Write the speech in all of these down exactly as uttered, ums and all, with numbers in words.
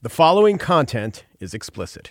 The following content is explicit.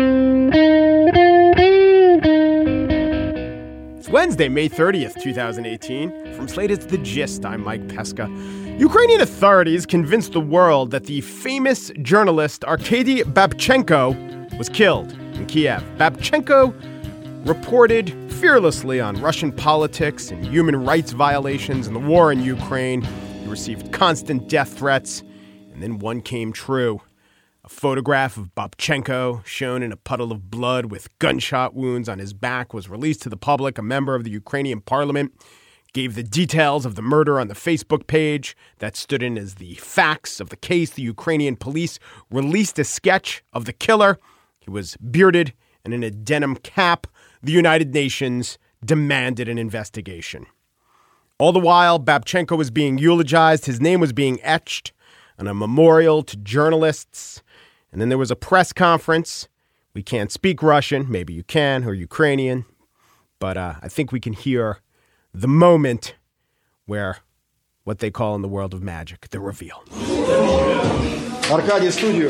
It's Wednesday, May thirtieth, twenty eighteen. From Slate, it's The Gist. I'm Mike Pesca. Ukrainian authorities convinced the world that the famous journalist Arkady Babchenko was killed in Kiev. Babchenko reported fearlessly on Russian politics and human rights violations and the war in Ukraine. He received constant death threats, and then one came true. A photograph of Babchenko, shown in a puddle of blood with gunshot wounds on his back, was released to the public. A member of the Ukrainian parliament gave the details of the murder on the Facebook page that stood in as the facts of the case. The Ukrainian police released a sketch of the killer. He was bearded and in a denim cap. The United Nations demanded an investigation. All the while, Babchenko was being eulogized. His name was being etched on a memorial to journalists. And then there was a press conference. We can't speak Russian. Maybe you can, or Ukrainian. But uh, I think we can hear the moment where what they call in the world of magic, the reveal. Arkady, studio.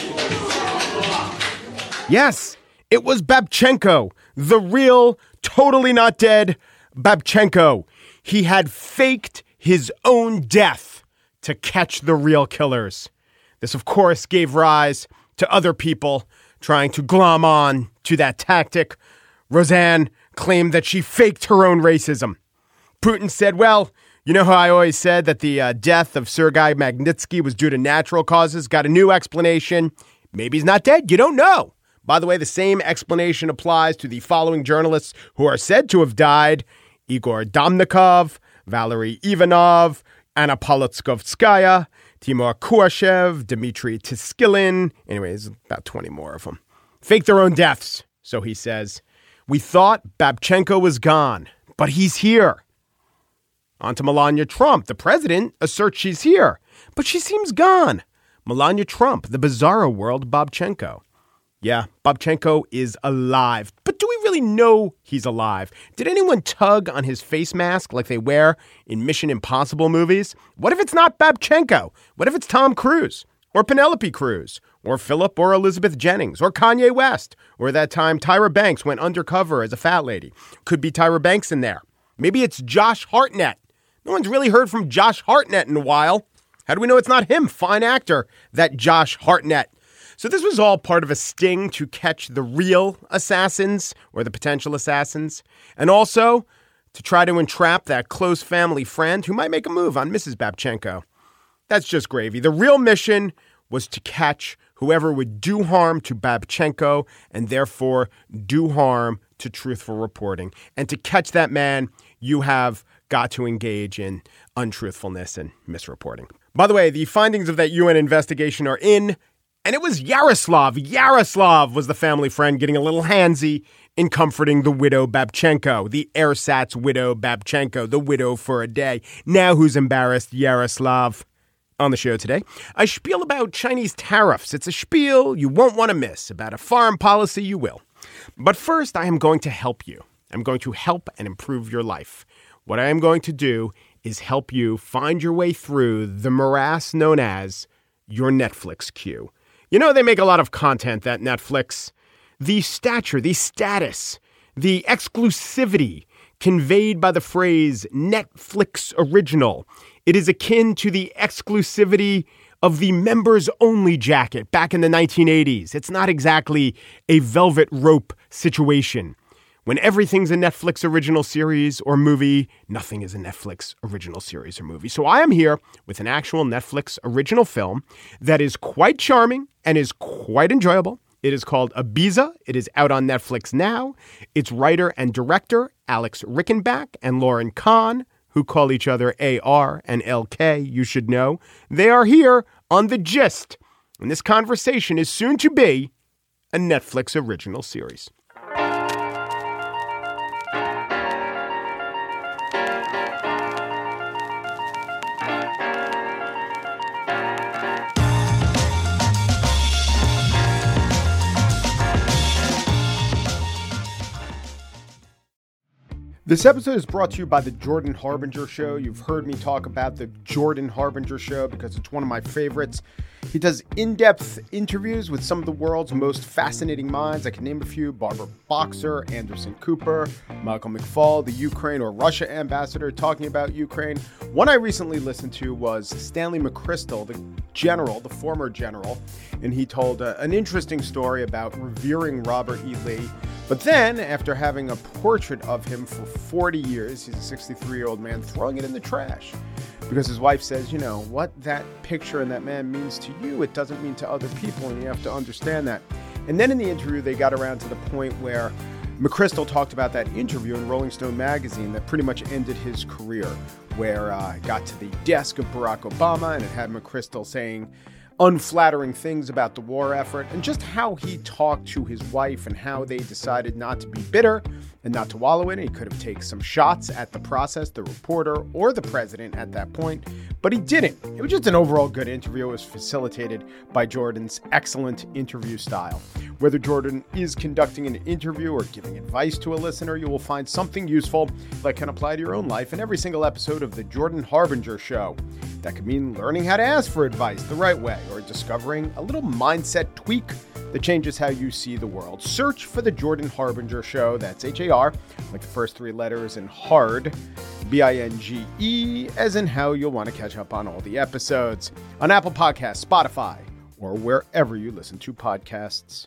Yes, it was Babchenko, the real, totally not dead Babchenko. He had faked his own death to catch the real killers. This, of course, gave rise to other people trying to glom on to that tactic. Roseanne claimed that she faked her own racism. Putin said, well, you know how I always said that the uh, death of Sergei Magnitsky was due to natural causes? Got a new explanation. Maybe he's not dead. You don't know. By the way, the same explanation applies to the following journalists who are said to have died: Igor Domnikov, Valery Ivanov, Anna Politkovskaya, Timur Kuashev, Dmitry Tiskilin. Anyways, about twenty more of them. Fake their own deaths, so he says. We thought Babchenko was gone, but he's here. On to Melania Trump. The president asserts she's here, but she seems gone. Melania Trump, the bizarro world Babchenko. Yeah, Babchenko is alive. But do we really know he's alive? Did anyone tug on his face mask like they wear in Mission Impossible movies? What if it's not Babchenko? What if it's Tom Cruise? Or Penelope Cruz? Or Philip or Elizabeth Jennings? Or Kanye West? Or that time Tyra Banks went undercover as a fat lady? Could be Tyra Banks in there. Maybe it's Josh Hartnett. No one's really heard from Josh Hartnett in a while. How do we know it's not him? Fine actor, that Josh Hartnett. So this was all part of a sting to catch the real assassins or the potential assassins, and also to try to entrap that close family friend who might make a move on Missus Babchenko. That's just gravy. The real mission was to catch whoever would do harm to Babchenko and therefore do harm to truthful reporting. And to catch that man, you have got to engage in untruthfulness and misreporting. By the way, the findings of that U N investigation are in. And it was Yaroslav. Yaroslav was the family friend getting a little handsy in comforting the widow Babchenko, the ersatz widow Babchenko, the widow for a day. Now who's embarrassed? Yaroslav. On the show today, a spiel about Chinese tariffs. It's a spiel you won't want to miss. About a foreign policy you will. But first, I am going to help you. I'm going to help and improve your life. What I am going to do is help you find your way through the morass known as your Netflix queue. You know, they make a lot of content, that Netflix. The stature, the status, the exclusivity conveyed by the phrase Netflix original. It is akin to the exclusivity of the members-only jacket back in the nineteen eighties. It's not exactly a velvet rope situation. When everything's a Netflix original series or movie, nothing is a Netflix original series or movie. So I am here with an actual Netflix original film that is quite charming and is quite enjoyable. It is called Ibiza. It is out on Netflix now. Its writer and director, Alex Rickenbach and Lauren Kahn, who call each other A R and L K, you should know. They are here on The Gist. And this conversation is soon to be a Netflix original series. This episode is brought to you by the Jordan Harbinger Show. You've heard me talk about the Jordan Harbinger Show because it's one of my favorites. He does in-depth interviews with some of the world's most fascinating minds. I can name a few: Barbara Boxer, Anderson Cooper, Michael McFaul, the Ukraine or Russia ambassador talking about Ukraine. One I recently listened to was Stanley McChrystal, the general, the former general, and he told uh, an interesting story about revering Robert E. Lee. But then, after having a portrait of him for forty years, he's a sixty-three-year-old man, throwing it in the trash. Because his wife says, you know, what that picture and that man means to you, it doesn't mean to other people, and you have to understand that. And then in the interview, they got around to the point where McChrystal talked about that interview in Rolling Stone magazine that pretty much ended his career, where uh, it got to the desk of Barack Obama, and it had McChrystal saying unflattering things about the war effort, and just how he talked to his wife and how they decided not to be bitter and not to wallow in it. He could have taken some shots at the process, the reporter, or the president at that point, but he didn't. It was just an overall good interview. It was facilitated by Jordan's excellent interview style. Whether Jordan is conducting an interview or giving advice to a listener, you will find something useful that can apply to your own life in every single episode of The Jordan Harbinger Show. That could mean learning how to ask for advice the right way, or discovering a little mindset tweak that changes how you see the world. Search for The Jordan Harbinger Show. That's H A R, like the first three letters, and hard, B I N G E, as in how you'll want to catch up on all the episodes on Apple Podcasts, Spotify, or wherever you listen to podcasts.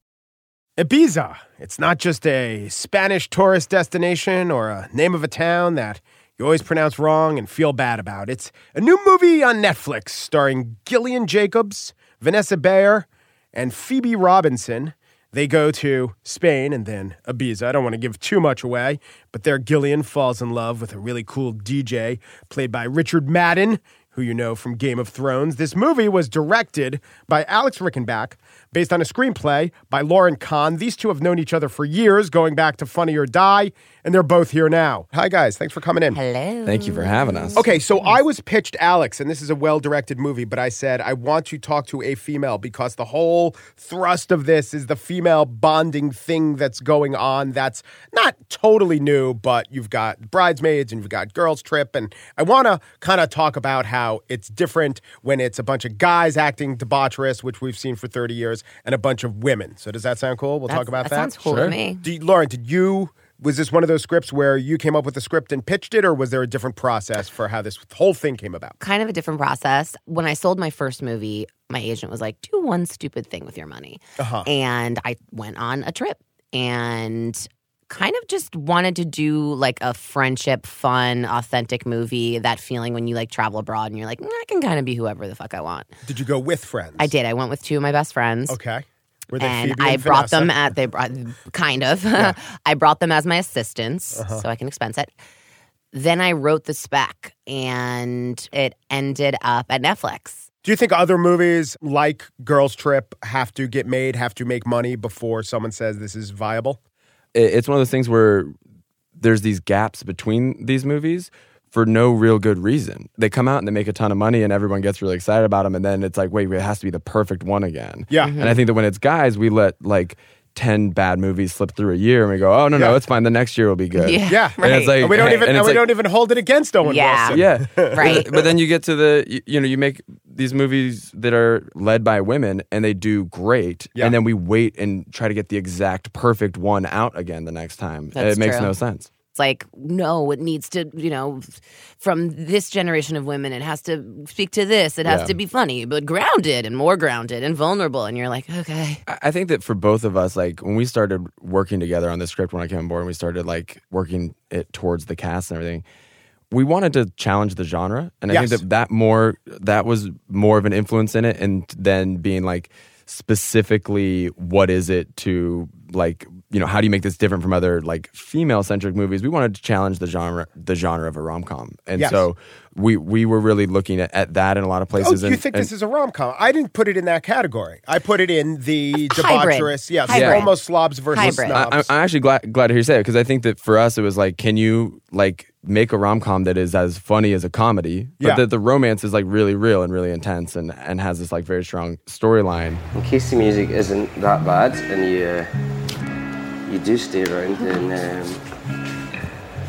Ibiza. It's not just a Spanish tourist destination or a name of a town that you always pronounce wrong and feel bad about. It's a new movie on Netflix starring Gillian Jacobs, Vanessa Bayer, and Phoebe Robinson. They go to Spain and then Ibiza. I don't want to give too much away, but there Gillian falls in love with a really cool D J played by Richard Madden, who you know from Game of Thrones. This movie was directed by Alex Rickenbach, based on a screenplay by Lauren Kahn. These two have known each other for years, going back to Funny or Die, and they're both here now. Hi, guys. Thanks for coming in. Hello. Thank you for having us. Okay, so I was pitched Alex, and this is a well-directed movie, but I said, I want to talk to a female because the whole thrust of this is the female bonding thing that's going on that's not totally new, but you've got Bridesmaids and you've got Girls Trip, and I want to kind of talk about how it's different when it's a bunch of guys acting debaucherous, which we've seen for thirty years, and a bunch of women. So does that sound cool? We'll That's, talk about that. that. Sounds cool Sure. to me. Do you, Lauren, did you, was this one of those scripts where you came up with the script and pitched it, or was there a different process for how this whole thing came about? Kind of a different process. When I sold my first movie, my agent was like, do one stupid thing with your money. Uh-huh. And I went on a trip and kind of just wanted to do like a friendship, fun, authentic movie. That feeling when you like travel abroad and you're like, mm, I can kind of be whoever the fuck I want. Did you go with friends? I did. I went with two of my best friends. Okay. Were they And Phoebe I and brought Vanessa? them at, they brought, kind of. Yeah. I brought them as my assistants Uh-huh. so I can expense it. Then I wrote the spec and it ended up at Netflix. Do you think other movies like Girls Trip have to get made, have to make money before someone says this is viable? It's one of those things where there's these gaps between these movies for no real good reason. They come out and they make a ton of money and everyone gets really excited about them, and then it's like, wait, it has to be the perfect one again. Yeah. And I think that when it's guys, we let like ten bad movies slip through a year and we go, oh, no, Yeah. no, it's fine. The next year will be good. Yeah. Yeah. Right. And it's like, And we don't hey, even and and it's we like- don't even hold it against Owen Yeah. Wilson. Yeah. Right. But then you get to the, you, you know, you make these movies that are led by women and they do great. Yeah. And then we wait and try to get the exact perfect one out again the next time. That's it makes true. no sense. It's like, no, it needs to, you know, from this generation of women, it has to speak to this. It has Yeah. to be funny, but grounded and more grounded and vulnerable. And you're like, okay. I I think that for both of us, like when we started working together on the script when I came on board and we started like working it towards the cast and everything, we wanted to challenge the genre. And I Yes. think that that more, that was more of an influence in it. And then being like, specifically, what is it to like, you know, how do you make this different from other like female centric movies? We wanted to challenge the genre, the genre of a rom com, and Yes. so we we were really looking at, at that in a lot of Oh, places. you and, think and, this is a rom-com? I didn't put it in that category. I put it in the Hybrid. debaucherous, yes, Hybrid. almost slobs versus Hybrid. I, snobs. I'm actually glad glad to hear you say it because I think that for us it was like, can you like make a rom com that is as funny as a comedy, but Yeah. that the romance is like really real and really intense and, and has this like very strong storyline. In case the music isn't that bad and you uh, you do stay around and um,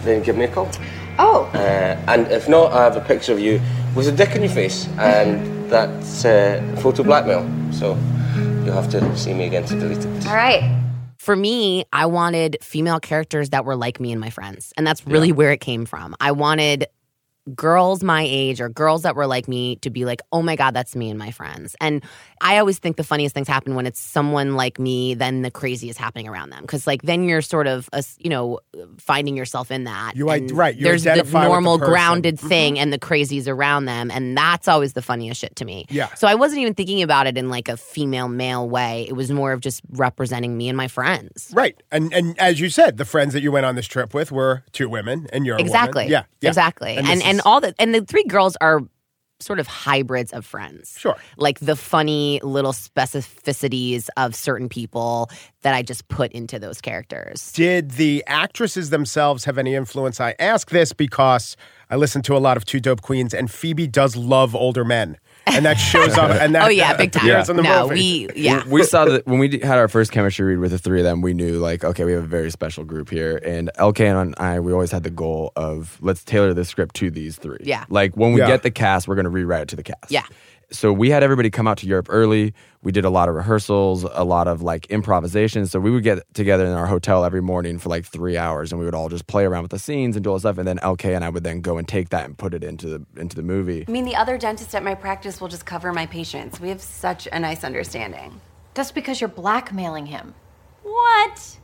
then give me a call. Oh. Uh, and if not, I have a picture of you with a dick in your face, and that's uh, photo blackmail. So you'll have to see me again to delete it. All right. For me, I wanted female characters that were like me and my friends. And that's really yeah. where it came from. I wanted girls my age or girls that were like me to be like, oh my God, that's me and my friends. And I always think the funniest things happen when it's someone like me, then the crazy is happening around them. Because like then you're sort of, uh, you know, finding yourself in that. You right, right. You there's the normal the grounded mm-hmm. thing and the crazies around them. And that's always the funniest shit to me. Yeah. So I wasn't even thinking about it in like a female male way. It was more of just representing me and my friends. Right. And and as you said, the friends that you went on this trip with were two women and you're exactly. a woman. Yeah, yeah. Exactly. And and and, and all the and the three girls are sort of hybrids of friends. Sure. Like the funny little specificities of certain people that I just put into those characters. Did the actresses themselves have any influence? I ask this because I listen to a lot of Two Dope Queens, and Phoebe does love older men. And that shows up. And that, oh, yeah, big time. Yeah. In the no, movie. we, yeah. We saw that when we had our first chemistry read with the three of them, we knew, like, okay, we have a very special group here. And L K and I, we always had the goal of, let's tailor the script to these three. Yeah. Like, when we yeah. get the cast, we're going to rewrite it to the cast. Yeah. So we had everybody come out to Europe early. We did a lot of rehearsals, a lot of like improvisation. So we would get together in our hotel every morning for like three hours, and we would all just play around with the scenes and do all this stuff. And then L K and I would then go and take that and put it into the into the movie. I mean, the other dentist at my practice will just cover my patients. We have such a nice understanding. That's because you're blackmailing him. What?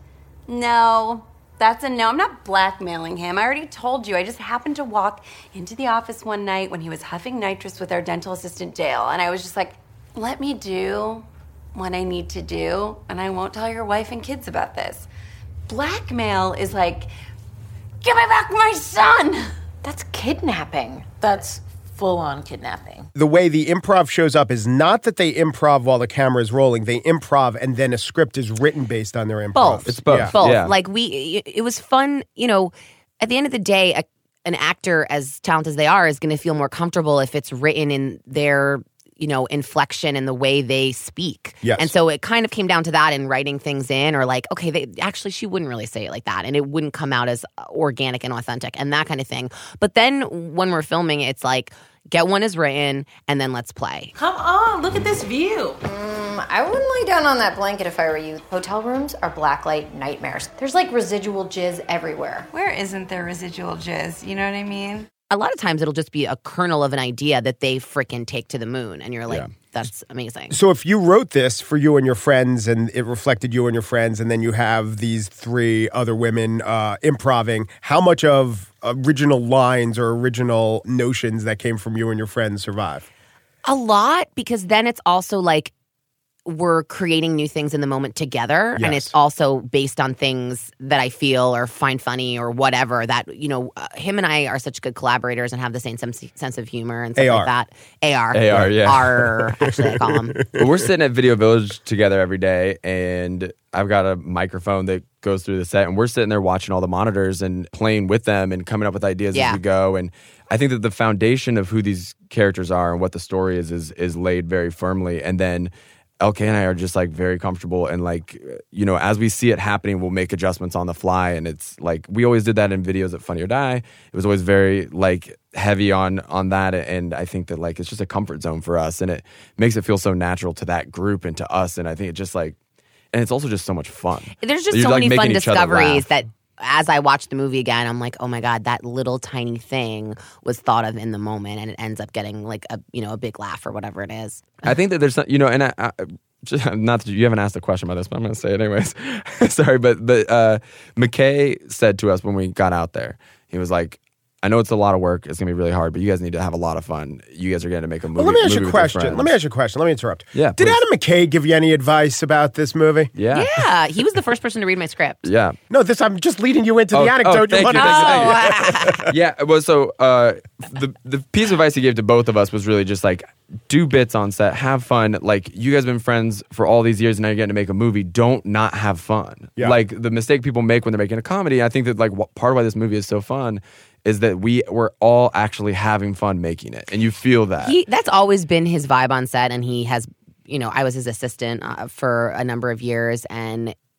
No. That's a no. I'm not blackmailing him. I already told you. I just happened to walk into the office one night when he was huffing nitrous with our dental assistant, Dale. And I was just like, let me do what I need to do, and I won't tell your wife and kids about this. Blackmail is like, give me back my son. That's kidnapping. That's full-on kidnapping. The way the improv shows up is not that they improv while the camera is rolling. They improv and then a script is written based on their improv. Both. It's both. Yeah. Both. Yeah. Like we, it was fun, you know, at the end of the day, a, an actor as talented as they are is going to feel more comfortable if it's written in their, you know, inflection and the way they speak. Yes. And so it kind of came down to that in writing things in, or like, okay, they, actually she wouldn't really say it like that, and it wouldn't come out as organic and authentic and that kind of thing. But then when we're filming, it's like, get one as written, and then let's play. Come on, look at this view. Mm, I wouldn't lay down on that blanket if I were you. Hotel rooms are blacklight nightmares. There's like residual jizz everywhere. Where isn't there residual jizz? You know what I mean? A lot of times it'll just be a kernel of an idea that they frickin' take to the moon, and you're like, yeah. That's amazing. So if you wrote this for you and your friends, and it reflected you and your friends, and then you have these three other women uh, improving, how much of original lines or original notions that came from you and your friends survive? A lot, because then it's also like we're creating new things in the moment together. Yes. And it's also based on things that I feel or find funny or whatever that, you know, uh, him and I are such good collaborators and have the same sense, sense of humor and stuff A R. like that. A R. A R, yeah. R, actually, I call him. Well, we're sitting at Video Village together every day, and I've got a microphone that goes through the set, and we're sitting there watching all the monitors and playing with them and coming up with ideas Yeah. as we go. And I think that the foundation of who these characters are and what the story is is is laid very firmly. And then L K and I are just like very comfortable, and like, you know, as we see it happening, we'll make adjustments on the fly. And it's like, we always did that in videos at Funny or Die. It was always very like heavy on on that. And I think that like it's just a comfort zone for us, and it makes it feel so natural to that group and to us. And I think it just like, and it's also just so much fun. There's just You're, so like, many fun making each other discoveries laugh. that as I watch the movie again, I'm like, oh my God, that little tiny thing was thought of in the moment, and it ends up getting like a, you know, a big laugh or whatever it is. I think that there's, you know, and I, I just, not that you haven't asked a question about this, but I'm going to say it anyways. Sorry, but but uh, McKay said to us when we got out there, he was like, I know it's a lot of work. It's going to be really hard, but you guys need to have a lot of fun. You guys are going to make a movie. Well, let me ask you movie a with your question. friends. Let me ask you a question. Let me interrupt. Yeah, Did please. Adam McKay give you any advice about this movie? Yeah. Yeah, he was the first person to read my script. Yeah. No, this I'm just leading you into Oh, the anecdote. oh, thank wanted you, to thank say. you, Yeah, well, so uh, the the piece of advice he gave to both of us was really just like, do bits on set, have fun. Like, you guys have been friends for all these years, and now you're getting to make a movie. Don't not have fun. Yeah. Like, the mistake people make when they're making a comedy, I think that like wh- part of why this movie is so fun is that we were all actually having fun making it, and you feel that. He, that's always been his vibe on set, and he has, you know, I was his assistant uh, for a number of years, and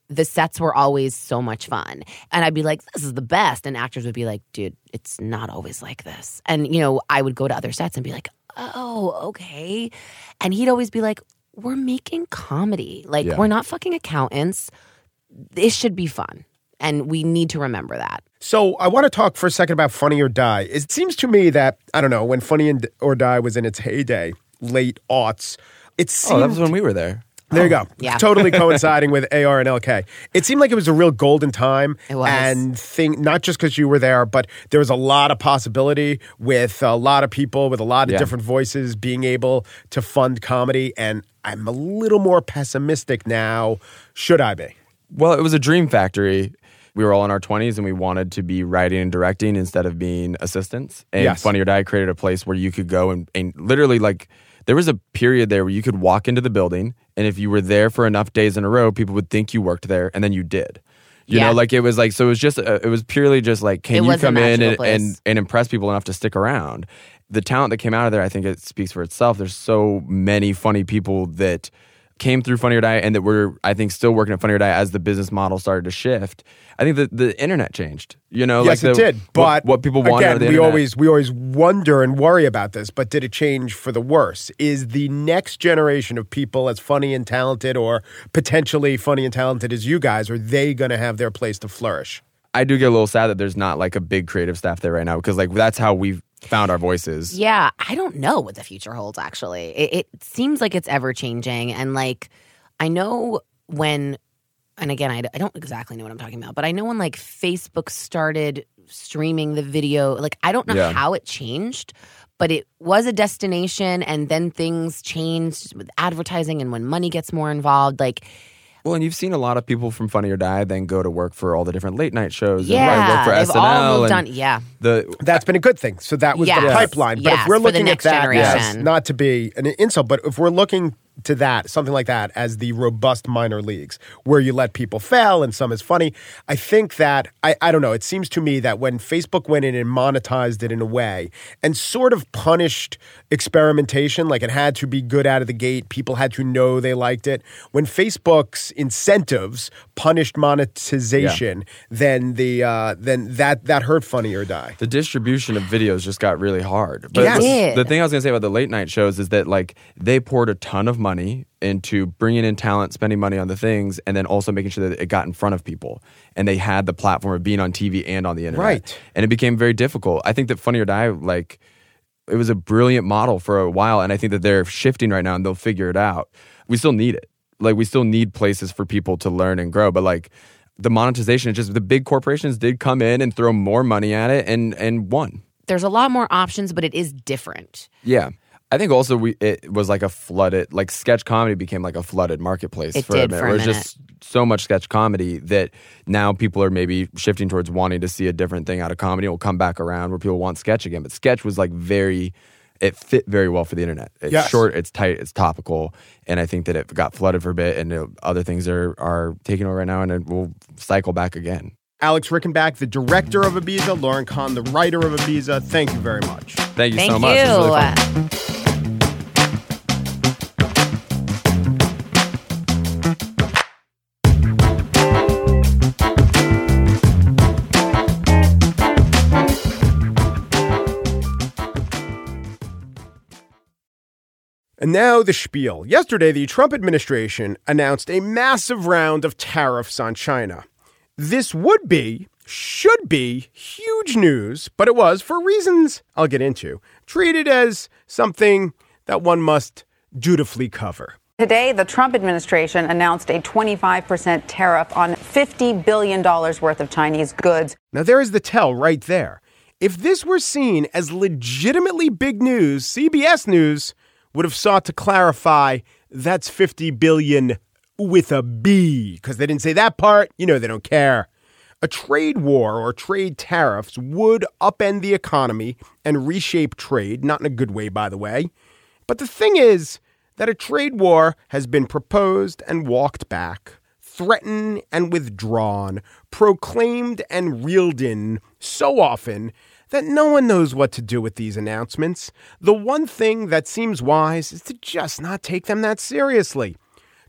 the sets were always so much fun. And I'd be like, this is the best. And actors would be like, dude, it's not always like this. And, you know, I would go to other sets and be like, oh, okay. And he'd always be like, we're making comedy. Like, Yeah. we're not fucking accountants. This should be fun. And we need to remember that. So I want to talk for a second about Funny or Die. It seems to me that, I don't know, when Funny or Die was in its heyday, late aughts, it seemed... Oh, that was when we were there. There you go. Yeah. Totally coinciding with A R and L K. It seemed like it was a real golden time. It was. And thing, not just because you were there, but there was a lot of possibility with a lot of people with a lot of Yeah. different voices being able to fund comedy. And I'm a little more pessimistic now. Should I be? Well, it was a dream factory. We were all in our twenties and we wanted to be writing and directing instead of being assistants. And Yes. Funny or Die created a place where you could go and, and literally like there was a period there where you could walk into the building and if you were there for enough days in a row, people would think you worked there and then you did. You Yeah. know, like it was like, so it was just, uh, it was purely just like, can It you was a come in magical and, place. and, and impress people enough to stick around? The talent that came out of there, I think it speaks for itself. There's so many funny people that came through Funny or Die and that were, I think, still working at Funny or Die as the business model started to shift. I think that the internet changed. You know, Yes, like it the, did. what- But what, people wanted out again, of the we internet. always we always wonder and worry about this. But did it change for the worse? Is the next generation of people as funny and talented, or potentially funny and talented as you guys, are they going to have their place to flourish? I do get a little sad that there's not like a big creative staff there right now because like that's how we've found our voices. Yeah, I don't know what the future holds, actually. It, it seems like it's ever changing. And like, I know when, and again, I, I don't exactly know what I'm talking about, but I know when like Facebook started streaming the video, like, I don't know Yeah. how it changed, but it was a destination and then things changed with advertising and when money gets more involved. Like, Well, and you've seen a lot of people from Funny or Die then go to work for all the different late night shows. yeah, and right, work for they've S N L all moved and on. Yeah. The That's been a good thing. So that was the Yes. pipeline. But Yes, if we're for the looking at next that as, generation. not to be an insult, but if we're looking to that, something like that, as the robust minor leagues, where you let people fail and some is funny, I think that, I, I don't know, it seems to me that when Facebook went in and monetized it in a way and sort of punished experimentation, like it had to be good out of the gate, people had to know they liked it. When Facebook's incentives punished monetization, then the uh, then that that hurt Funny or Die. the distribution of videos just got really hard. But Yes. the, did. the thing I was going to say about the late night shows is that like they poured a ton of money into bringing in talent, spending money on the things, and then also making sure that it got in front of people. And they had the platform of being on T V and on the internet. Right. And it became very difficult. I think that Funny or Die, like, it was a brilliant model for a while, and I think that they're shifting right now and they'll figure it out. We still need it. Like, we still need places for people to learn and grow, but like the monetization, it's just the big corporations did come in and throw more money at it and and won. There's a lot more options, but it is different. Yeah. I think also we it was like a flooded, like sketch comedy became like a flooded marketplace It for did a minute. for a Where it's minute. just so much sketch comedy that now people are maybe shifting towards wanting to see a different thing out of comedy. It will come back around where people want sketch again. But sketch was like very, it fit very well for the internet. It's Yes. short, it's tight, it's topical. And I think that it got flooded for a bit and uh, other things are, are taking over right now and it will cycle back again. Alex Rickenbach, the director of Ibiza, Lauren Kahn, the writer of Ibiza, thank you very much. Thank you Thank so much. It was really fun. And now the spiel. Yesterday, the Trump administration announced a massive round of tariffs on China. This would be, should be, huge news, but it was, for reasons I'll get into, treated as something that one must dutifully cover. Today, the Trump administration announced a twenty-five percent tariff on fifty billion dollars worth of Chinese goods. Now, there is the tell right there. If this were seen as legitimately big news, C B S News would have sought to clarify that's fifty billion dollars with a B, because they didn't say that part. You know, they don't care. A trade war or trade tariffs would upend the economy and reshape trade, not in a good way, by the way. But the thing is that a trade war has been proposed and walked back, threatened and withdrawn, proclaimed and reeled in so often that no one knows what to do with these announcements. The one thing that seems wise is to just not take them that seriously.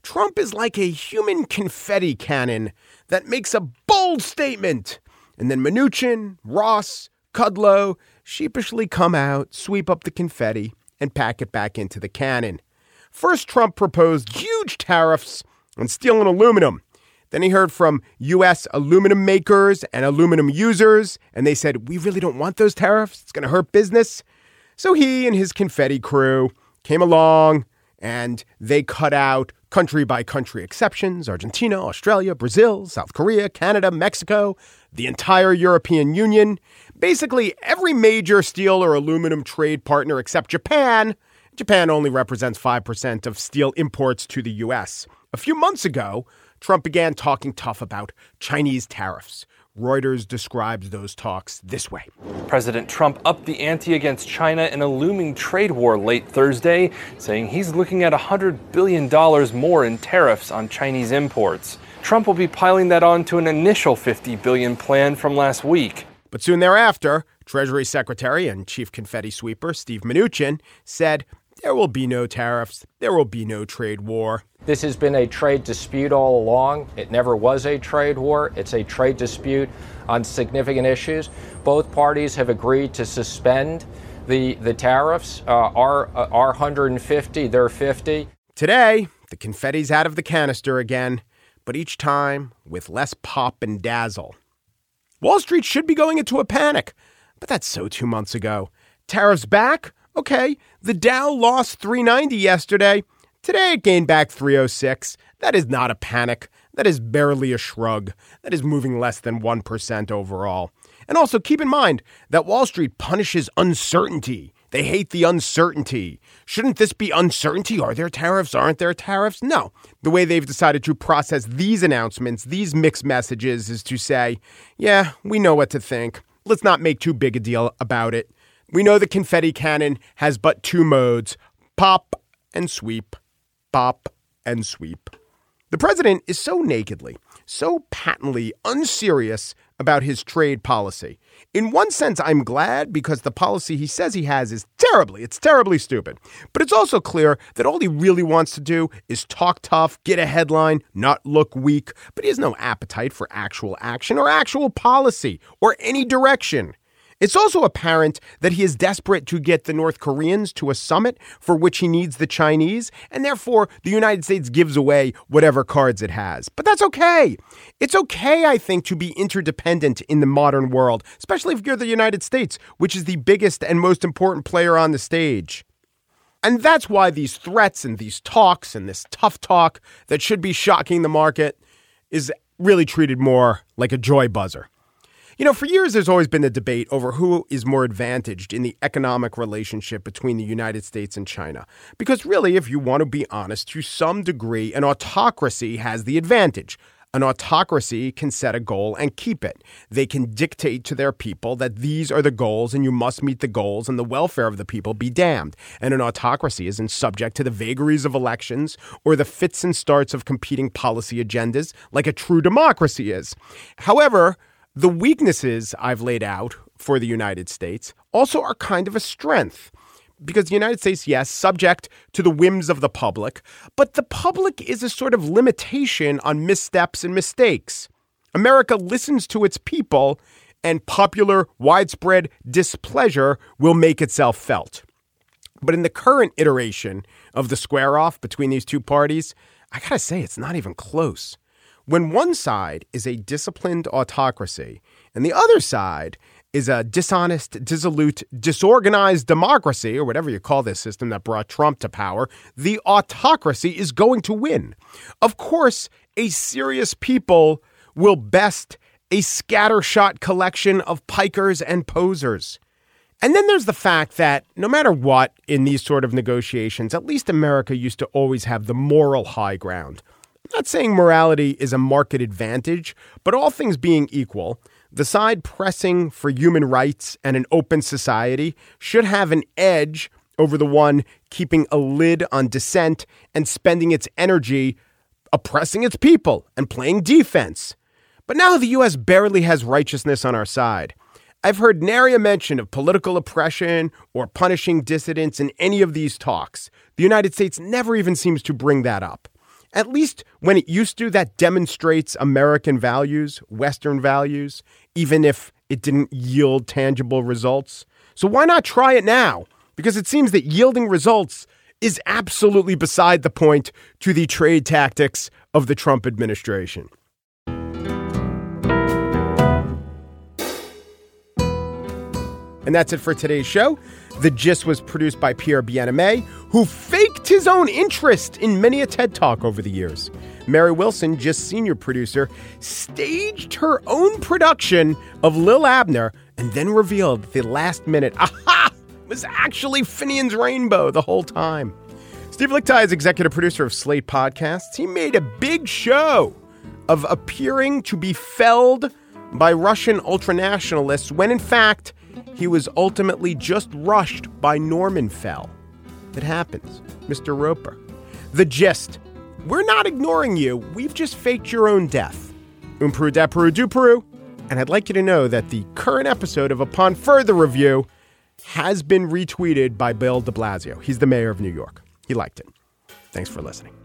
Trump is like a human confetti cannon that makes a bold statement, and then Mnuchin, Ross, Kudlow sheepishly come out, sweep up the confetti, and pack it back into the cannon. First, Trump proposed huge tariffs on steel and aluminum. Then he heard from U S aluminum makers and aluminum users, and they said, we really don't want those tariffs. It's going to hurt business. So he and his confetti crew came along, and they cut out country-by-country exceptions: Argentina, Australia, Brazil, South Korea, Canada, Mexico, the entire European Union, basically every major steel or aluminum trade partner except Japan. Japan only represents five percent of steel imports to the U S. A few months ago, Trump began talking tough about Chinese tariffs. Reuters describes those talks this way. President Trump upped the ante against China in a looming trade war late Thursday, saying he's looking at one hundred billion dollars more in tariffs on Chinese imports. Trump will be piling that on to an initial fifty billion dollars plan from last week. But soon thereafter, Treasury Secretary and Chief Confetti Sweeper Steve Mnuchin said there will be no tariffs, there will be no trade war. This has been a trade dispute all along. It never was a trade war. It's a trade dispute on significant issues. Both parties have agreed to suspend the the tariffs. Uh, our, uh, our one hundred fifty, they're fifty. Today, the confetti's out of the canister again, but each time with less pop and dazzle. Wall Street should be going into a panic, but that's so two months ago. Tariffs back? Okay, the Dow lost three ninety yesterday. Today it gained back three oh six. That is not a panic. That is barely a shrug. That is moving less than one percent overall. And also keep in mind that Wall Street punishes uncertainty. They hate the uncertainty. Shouldn't this be uncertainty? Are there tariffs? Aren't there tariffs? No. The way they've decided to process these announcements, these mixed messages, is to say, yeah, we know what to think. Let's not make too big a deal about it. We know the confetti cannon has but two modes: pop and sweep. Pop and sweep. The president is so nakedly, so patently unserious about his trade policy. In one sense, I'm glad, because the policy he says he has is terribly, it's terribly stupid. But it's also clear that all he really wants to do is talk tough, get a headline, not look weak. But he has no appetite for actual action or actual policy or any direction. It's also apparent that he is desperate to get the North Koreans to a summit for which he needs the Chinese, and therefore the United States gives away whatever cards it has. But that's okay. It's okay, I think, to be interdependent in the modern world, especially if you're the United States, which is the biggest and most important player on the stage. And that's why these threats and these talks and this tough talk that should be shocking the market is really treated more like a joy buzzer. You know, for years, there's always been a debate over who is more advantaged in the economic relationship between the United States and China. Because really, if you want to be honest, to some degree, an autocracy has the advantage. An autocracy can set a goal and keep it. They can dictate to their people that these are the goals and you must meet the goals and the welfare of the people be damned. And an autocracy isn't subject to the vagaries of elections or the fits and starts of competing policy agendas like a true democracy is. However, the weaknesses I've laid out for the United States also are kind of a strength. Because the United States, yes, subject to the whims of the public, but the public is a sort of limitation on missteps and mistakes. America listens to its people, and popular, widespread displeasure will make itself felt. But in the current iteration of the square-off between these two parties, I gotta say, it's not even close. When one side is a disciplined autocracy and the other side is a dishonest, dissolute, disorganized democracy, or whatever you call this system that brought Trump to power, the autocracy is going to win. Of course, a serious people will best a scattershot collection of pikers and posers. And then there's the fact that no matter what in these sort of negotiations, at least America used to always have the moral high ground. I'm not saying morality is a market advantage, but all things being equal, the side pressing for human rights and an open society should have an edge over the one keeping a lid on dissent and spending its energy oppressing its people and playing defense. But now the U S barely has righteousness on our side. I've heard nary a mention of political oppression or punishing dissidents in any of these talks. The United States never even seems to bring that up. At least when it used to, that demonstrates American values, Western values, even if it didn't yield tangible results. So why not try it now? Because it seems that yielding results is absolutely beside the point to the trade tactics of the Trump administration. And that's it for today's show. The Gist was produced by Pierre Bien-Aimé, who faked his own interest in many a TED Talk over the years. Mary Wilson, Gist senior producer, staged her own production of Lil Abner and then revealed the last minute, aha, was actually Finian's Rainbow the whole time. Steve Lickteig is executive producer of Slate Podcasts. He made a big show of appearing to be felled by Russian ultranationalists when, in fact, he was ultimately just rushed by Norman Fell. It happens, Mister Roper. The Gist. We're not ignoring you. We've just faked your own death. Un Peru da Peru du Peru. And I'd like you to know that the current episode of Upon Further Review has been retweeted by Bill de Blasio. He's the mayor of New York. He liked it. Thanks for listening.